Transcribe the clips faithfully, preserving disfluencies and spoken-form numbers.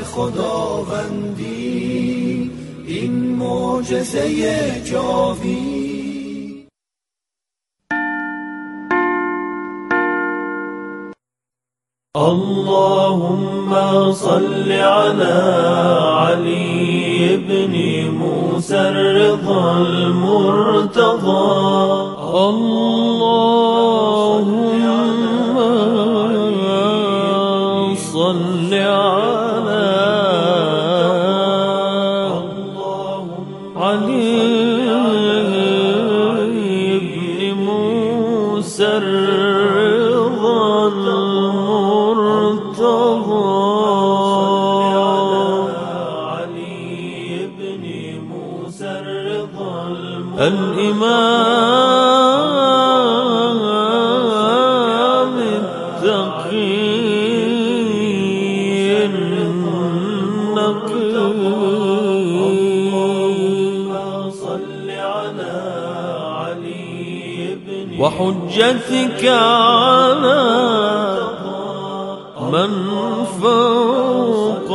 خداوندی، این معجزه جاوی. اللهم صل على علي بن موسى الرضا المرتضى. اللهم صل على علي بن موسى الرضا المرتضى. الإمام التقي النقي. صل على علي بن وحجتك على من فوق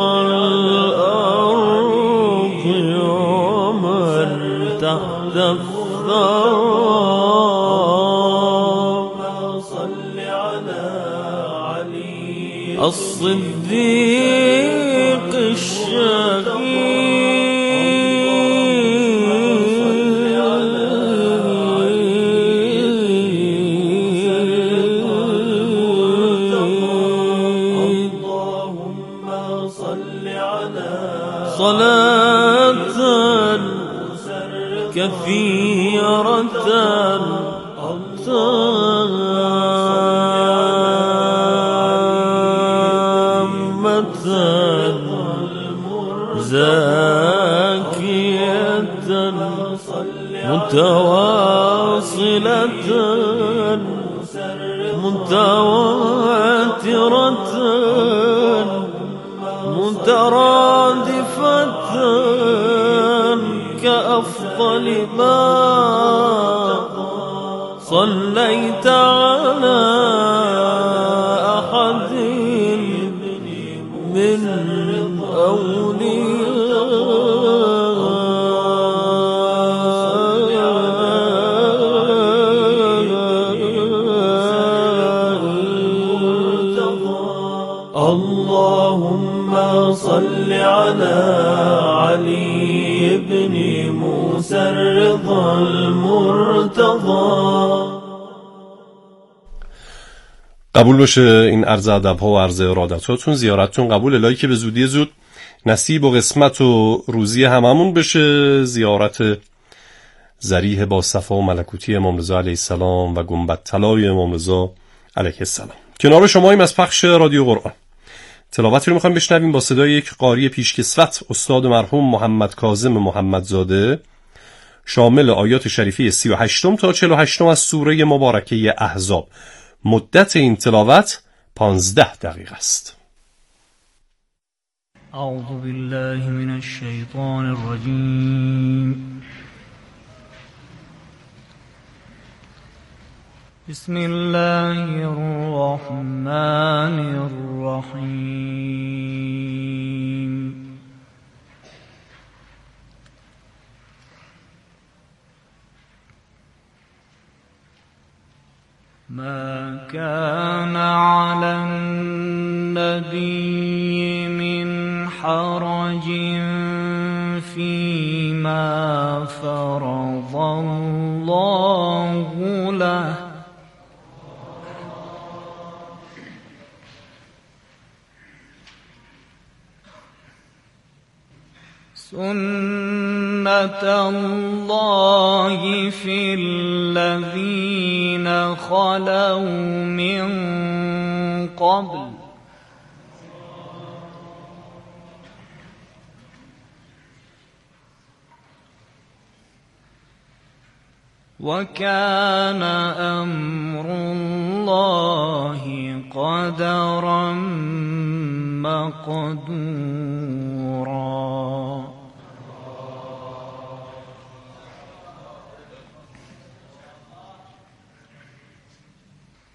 الأرض ومن تحت الثرى. صل على علي الصديق الشهيد. اللهم صل على صلاة كثيرة تامة زاكية متواصلة متواترة مترادفة كأفضل ما صليت على أحد من أولياء. اللهم صل على علي بن موسى الرضا المرتضى. قبول باشه این عرض ادب‌ها و عرض ارادتاتون، زیارتتون قبول. الهی که به زودی زود نصیب و قسمت و روزی هممون بشه زیارت ضریح با صفا و ملکوتی امام رضا علیه السلام و گنبد طلای امام رضا علیه السلام. کنار شماییم از پخش رادیو قرآن. تلاوتی رو میخوایم بشنویم با صدای یک قاری پیشکسوت، استاد مرحوم محمد کاظم محمدزاده، شامل آیات شریفه سی و هشتم تا چهل و هشتم از سوره مبارکه احزاب. مدت این تلاوت پانزده دقیقه است. اعوذ بالله من الشیطان الرجیم. بسم الله الرحمن الرحیم. ما كان على النبي من حرج فيما فرض الله له سنة الله في الذين خلوا من قبل وكان أمر الله قدرا مقدورا.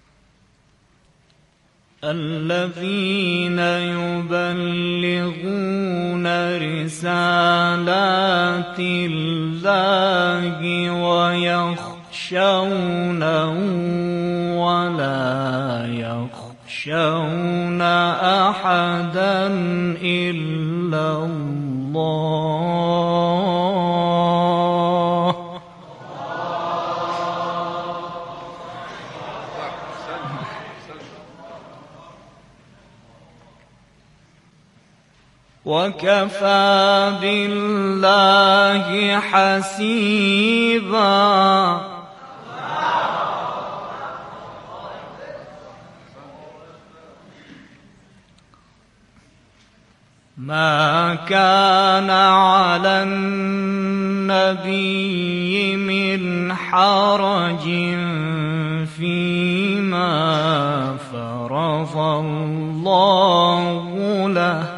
الذين يبلغون رسالات الله ويخشونه ولا يخشون أحدا إلا الله. وكفى بالله حسيبا. ما كان على النبي من حرج فيما فرض الله له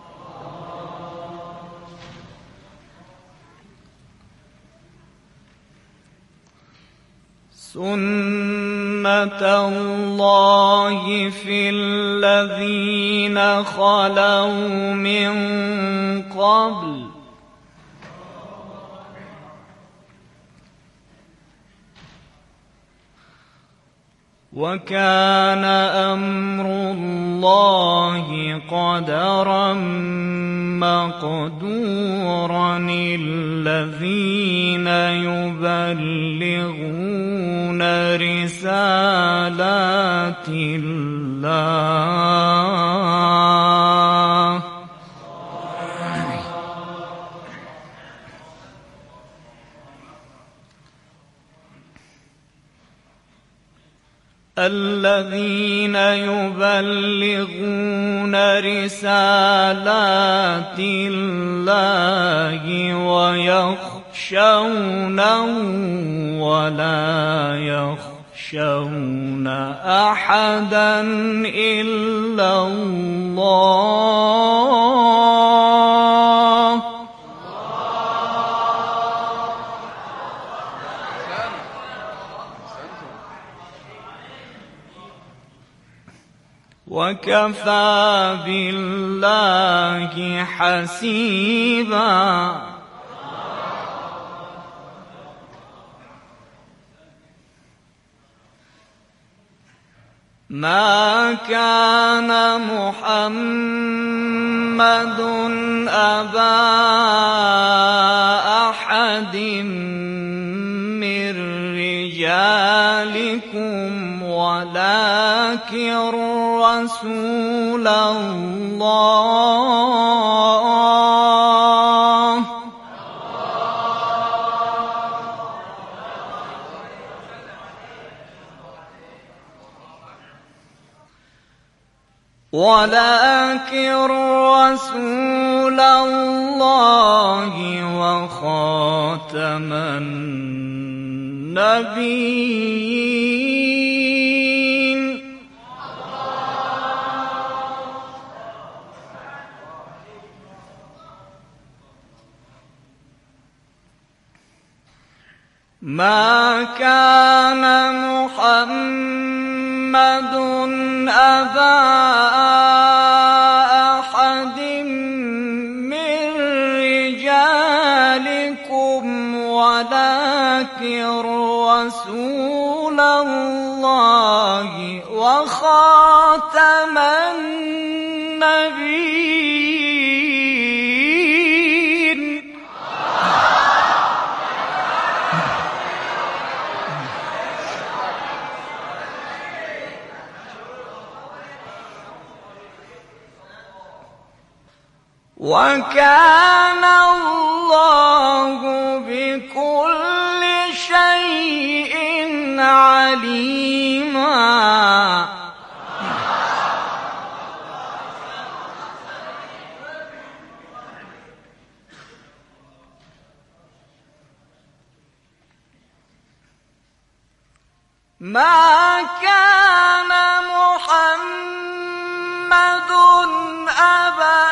سنة الله في الذين خلوا من قبل وكان أمر الله قدرا مقدورا. الذين يبلغون رسالات الله الذين يبلغون رسالات الله ويخشونه ولا يخشون أحدا إلا الله. وكفى بالله حسيبا. ما كان محمد أبا أحد من رجالكم ولكن رسول الله ولكن رسول الله وخاتم النبيين. ما كان محمد أبا أحد من رجالكم ولكن رسول الله وخاتم النبيين. وكان الله بكل شيء عليما. ما كان محمد أبا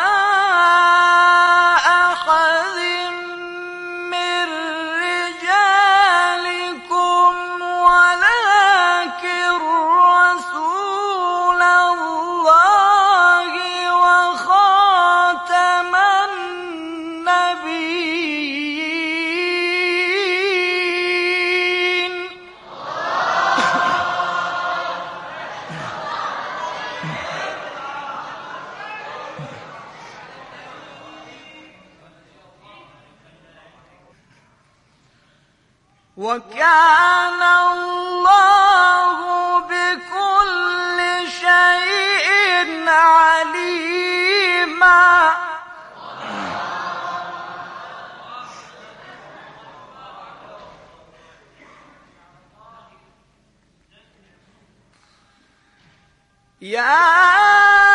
أحد من رجالكم ولكن رسول الله وخاتم النبيين. وكان الله بكل شيء عليما. يا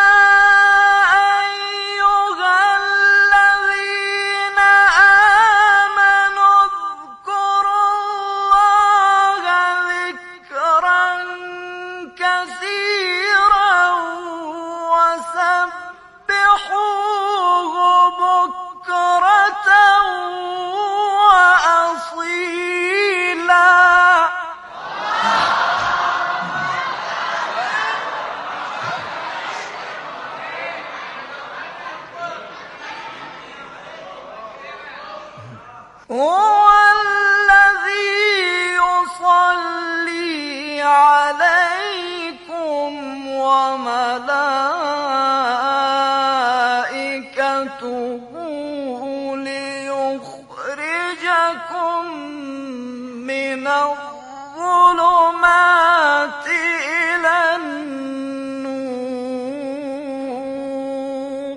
هو الذي يصلي عليكم وملائكته ليخرجكم من الظلمات إلى النور.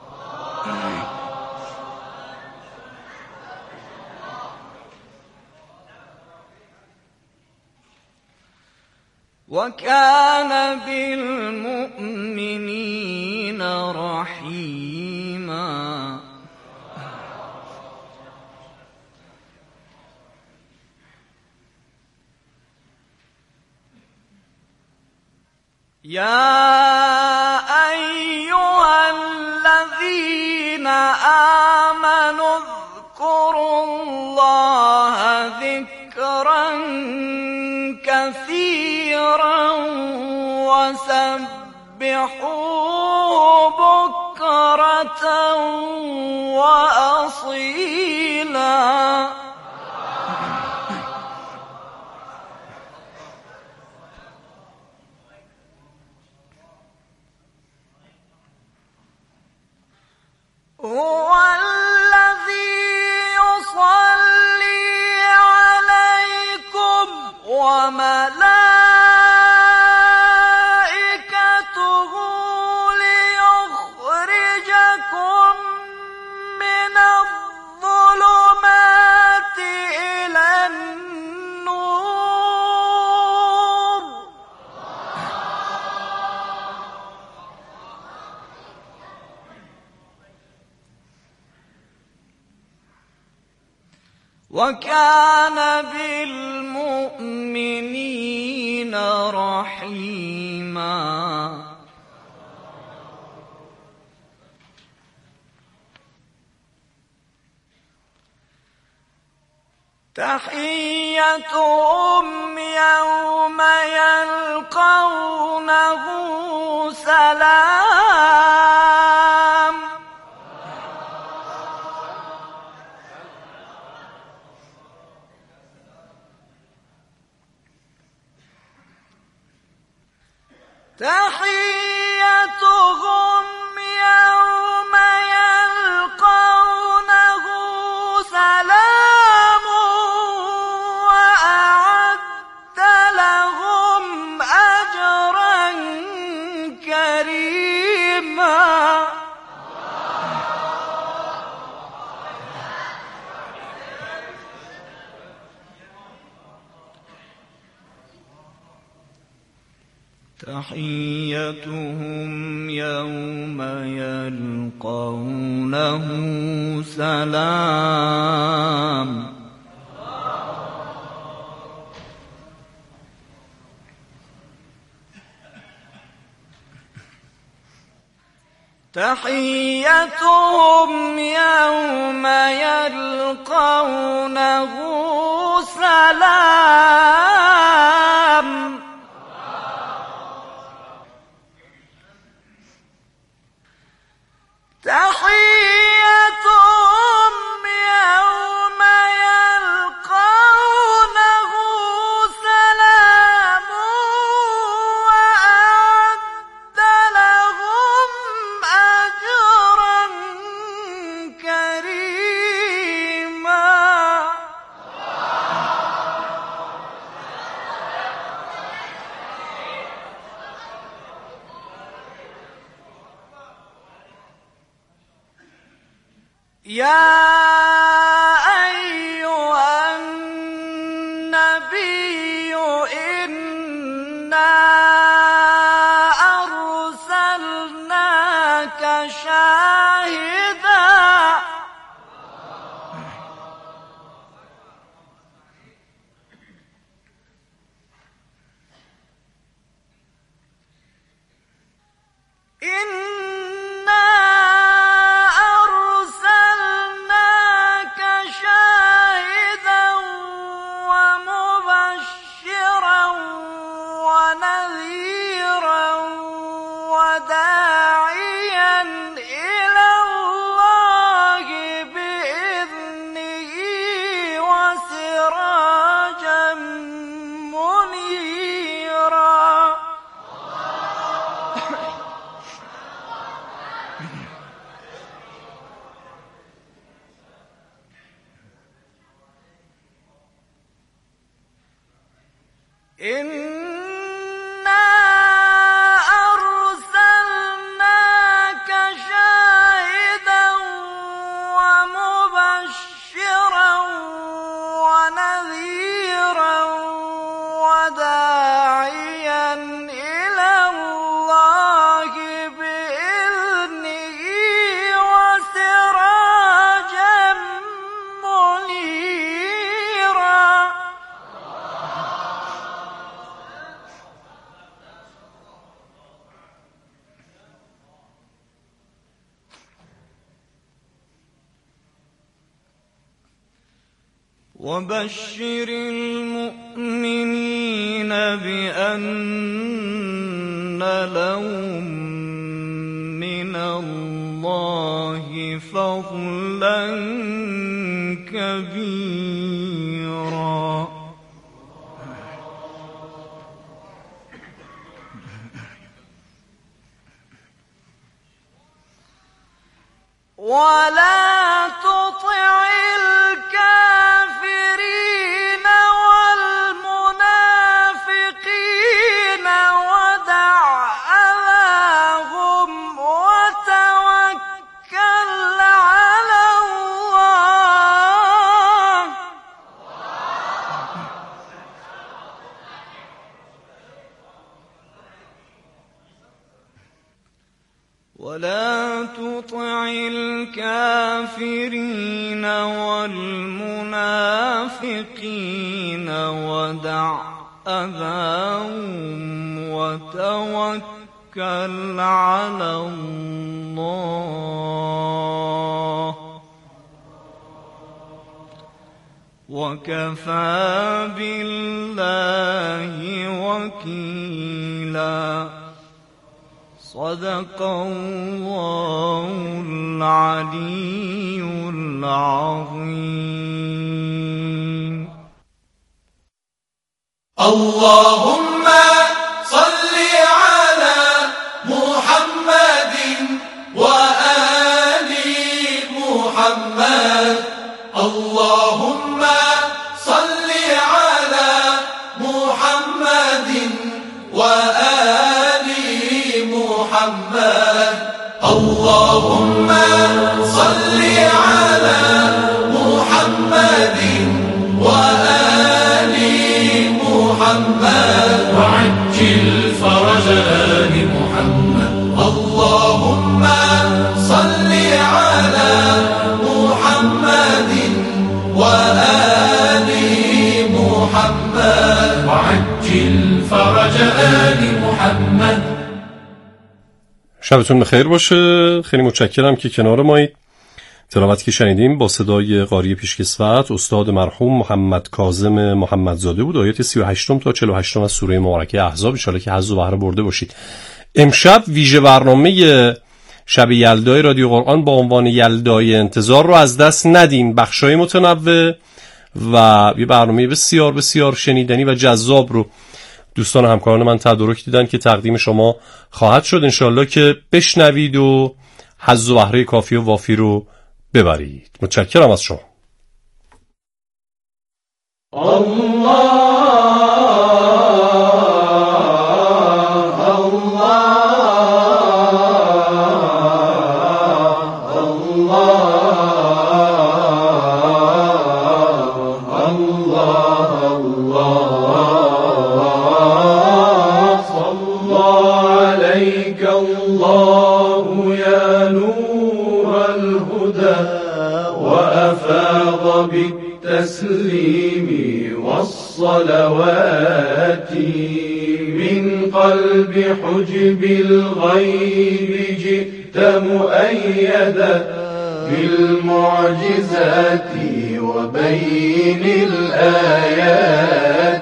وكان بالمؤمنين رحيما. يا أيها الذين آمنوا اذكروا الله ذكرا كثيرا وسبحوه بكرة وأصيلا. هو الذي يصلي عليكم وملائكته ليخرجكم من الظلمات إلى النور. وكان بالمؤمنين رحيما. تحيتهم يوم يلقونه سلام. تحيتهم يوم يلقونه سلام وأعد لهم أجرا كريما. تحيتهم يوم يلقونه سلام. تحيتهم يوم يلقونه سلام. تحيتهم يوم يلقونه سلام وأعد لهم أجرا كريما. يا أيها النبي إنا أرسلناك شاهدا إنا أرسلناك شاهدا ومبشرا ونذيرا وداعيا إلى الله بإذنه وسراجا منيرا. إنا أرسلناك شاهدا ومبشرا ونذيرا وداعيا إلى الله بإذنه وسراجا منيرا. وبشر المؤمنين بأن لهم من الله فضلا كبيرا. ولا تطع الكافرين والمنافقين ودع أذاهم وتوكل على الله. ولا تطع الكافرين والمنافقين ودع أذاهم وتوكل على الله وكفى بالله وكيلا. صدق الله العلي العظيم. اللهم صل على محمد وآل محمد. اللهم صل على محمد وآل محمد. اللهم صل على محمد وآل محمد وعجل فرج آل محمد. اللهم صل على محمد وآل محمد وعجل فرج آل محمد. شبتون بخیر باشه. خیلی متشکرم که کنار مایید. تلاوتی که شنیدیم با صدای قاری پیشکسوت استاد مرحوم محمد کاظم محمدزاده بود. آیات سی و هشت تا چهل و هشت از سوره مبارکه احزاب. ان شاءالله که حظ و بهره برده باشید. امشب ویژه برنامه شب یلدای رادیو قرآن با عنوان یلدای انتظار رو از دست ندین. بخشای متنوع و یه برنامه بسیار بسیار شنیدنی و جذاب رو دوستان و همکاران من تدارک دیدن که تقدیم شما خواهد شد. انشالله که بشنوید و حظ و بهره کافی و وافی رو ببرید. متشکرم از شما. الله الله الله الهدى وأفاض بالتسليم والصلوات من قلب حجب الغيب جئت مؤيدا بالمعجزات وبين الآيات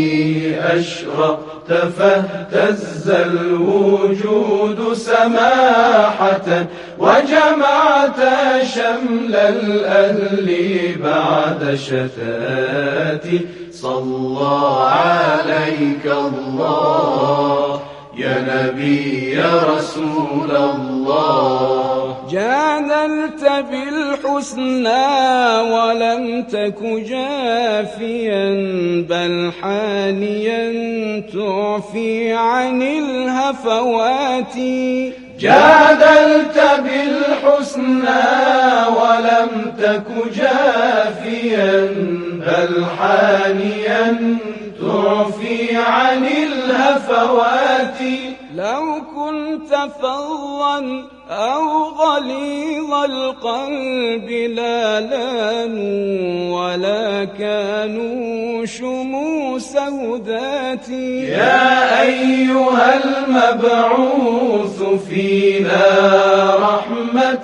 أشرقت فاهتز الوجود سماحة وجمعت شمل الأهل بعد شتات صلى عليك الله يا نبي يا رسول الله جادلت بالحسنى ولم تك جافيا بل حانيا تعفي عن الهفوات جادلت بالحسنى ولم تك جافيا بل حانيا تعفي عن الهفوات لو كنت فظا أو غليظ القلب لا لانوا ولا كانوا شموس هداتي يا أيها المبعوث فينا رحمة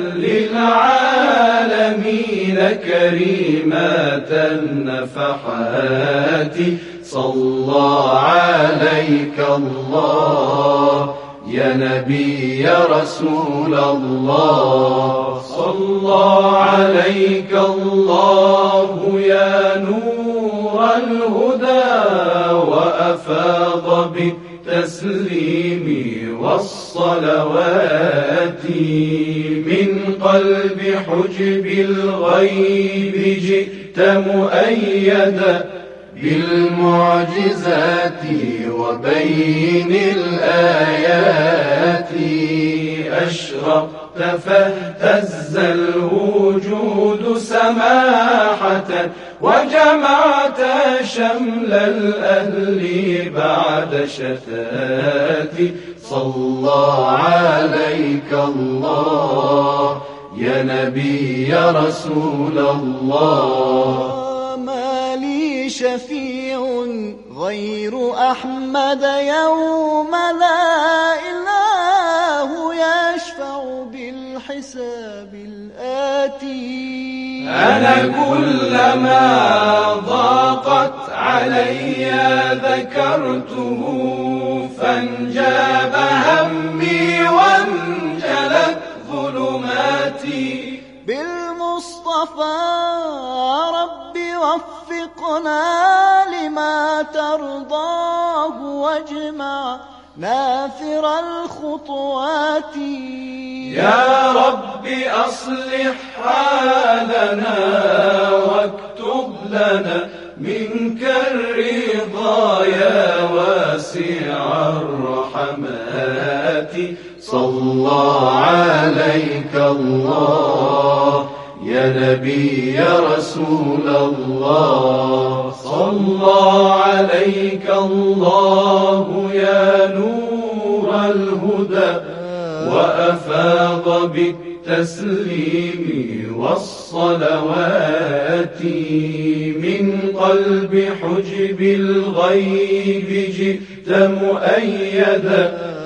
للعالمين كريمة النفحات صلى عليك الله يا نبي يا رسول الله صلى عليك الله يا نور الهدى وأفاض بالتسليم والصلوات من قلب حجب الغيب جئت مؤيدا بالمعجزات وبين الآيات أشرقت فاهتز الوجود سماحة وجمعت شمل الأهل بعد شتات صلى عليك الله يا نبي يا رسول الله شفيع غير أحمد يوم لا إله يشفع بالحساب الآتي أنا كلما ضاقت علي ذكرته فانجاب همي وانجلت ظلماتي بالمصطفى رب وفقنا لما ترضاه واجمع نافر الخطوات يا رب أصلح حالنا واكتب لنا منك الرضا يا واسع الرحمات صلى عليك الله يا نبي يا رسول الله صلى عليك الله يا نور الهدى وأفاض بالتسليم والصلوات من قلب حجب الغيب جئت مؤيدا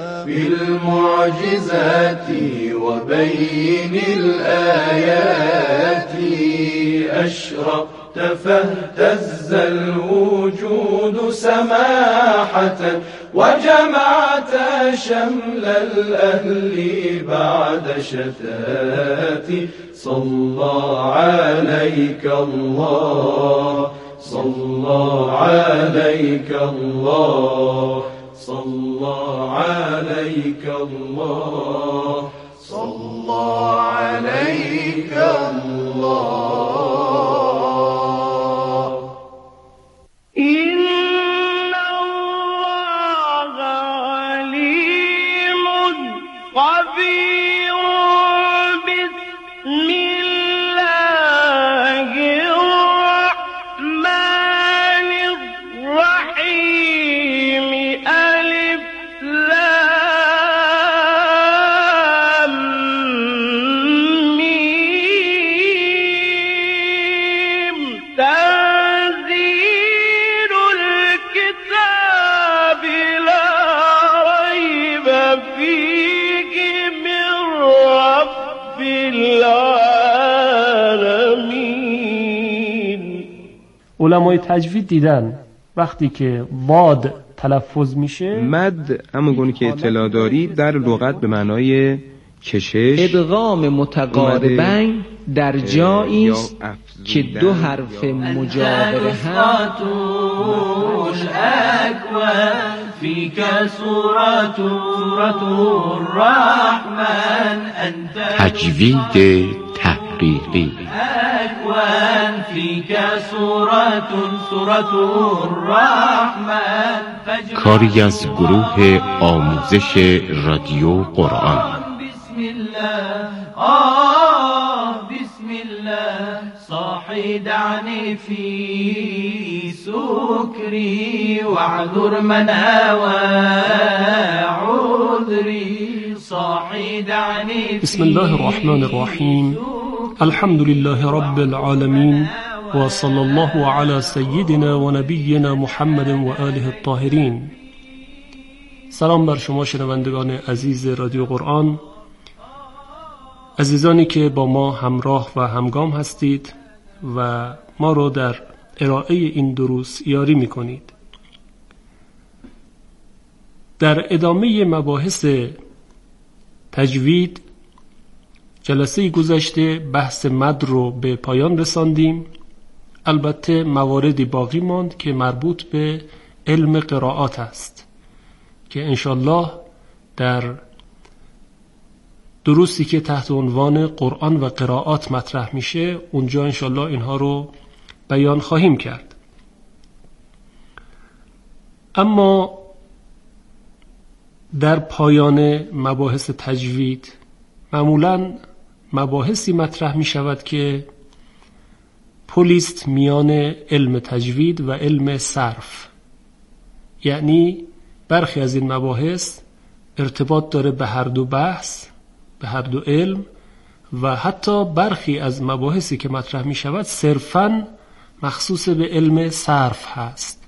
بالمعجزات وبين الآيات أشرقت فاهتز الوجود سماحة وجمعت شمل الأهل بعد شتات صلى عليك الله صلى عليك الله صلى عليك الله صلى عليك الله إن الله عليم خبير بسم الله الرحمن الرحيم ألف لام ميم العالمين. علمای تجوید دیدن وقتی که واد تلفظ میشه، مد همون گونه که اطلاع دارید در لغت به معنای کشش، ادغام متقاربین در جایی است که دو حرف مجاور هم فيك سورة الرحمن أنت تجوید تحقیقی. أكوان فيك سورة سورة الرحمن کاری از گروه آموزش رادیو قرآن. بسم الله آه بسم الله صاحي دعني في سكري واعذر من هوى عذري صاحي دعني. بسم الله الرحمن الرحیم. الحمد لله رب العالمین و صلی الله علی سیدنا و نبینا محمد و آله الطاهرین. سلام بر شما شنوندگان عزیز رادیو قرآن، عزیزانی که با ما همراه و همگام هستید و ما رو در ارائه این دروس یاری می کنید. در ادامه مباحث تجوید جلسه گذشته بحث مد رو به پایان رساندیم. البته مواردی باقی ماند که مربوط به علم قرائات است که انشالله در دروسی که تحت عنوان قرآن و قرائات مطرح میشه اونجا انشالله اینها رو بیان خواهیم کرد. اما در پایان مباحث تجوید معمولاً مباحثی مطرح می شود که پلیست میان علم تجوید و علم صرف، یعنی برخی از این مباحث ارتباط داره به هر دو بحث، به هر دو علم، و حتی برخی از مباحثی که مطرح می شود صرفاً مخصوص به علم صرف هست.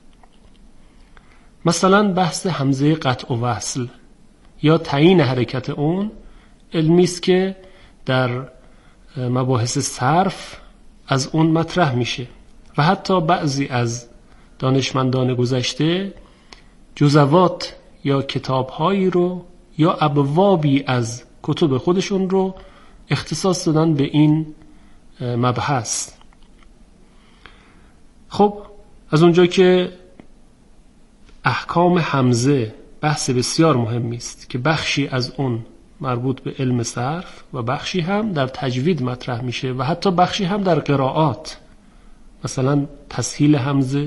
مثلا بحث همزه قطع و وصل یا تعیین حرکت اون علمی است که در مباحث صرف از اون مطرح میشه و حتی بعضی از دانشمندان گذشته جزوات یا کتابهایی رو یا ابوابی از کتب خودشون رو اختصاص دادن به این مبحث. خب از اونجا که احکام همزه بحث بسیار مهمی است که بخشی از اون مربوط به علم صرف و بخشی هم در تجوید مطرح میشه و حتی بخشی هم در قرائات، مثلا تسهیل همزه،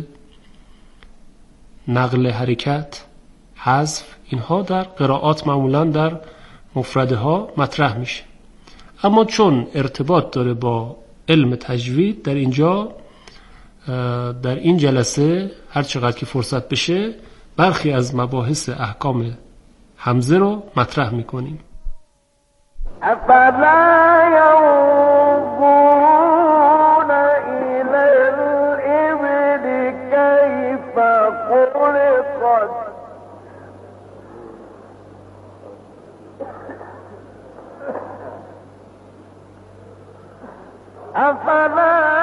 نقل حرکت، حذف، اینها در قرائات معمولا در مفرده ها مطرح میشه. اما چون ارتباط داره با علم تجوید، در اینجا در این جلسه هر چقدر که فرصت بشه برخی از مباحث احکام همزه رو مطرح میکنیم. أفلا ينظرون إلى الإبل كيف خلقت أفلا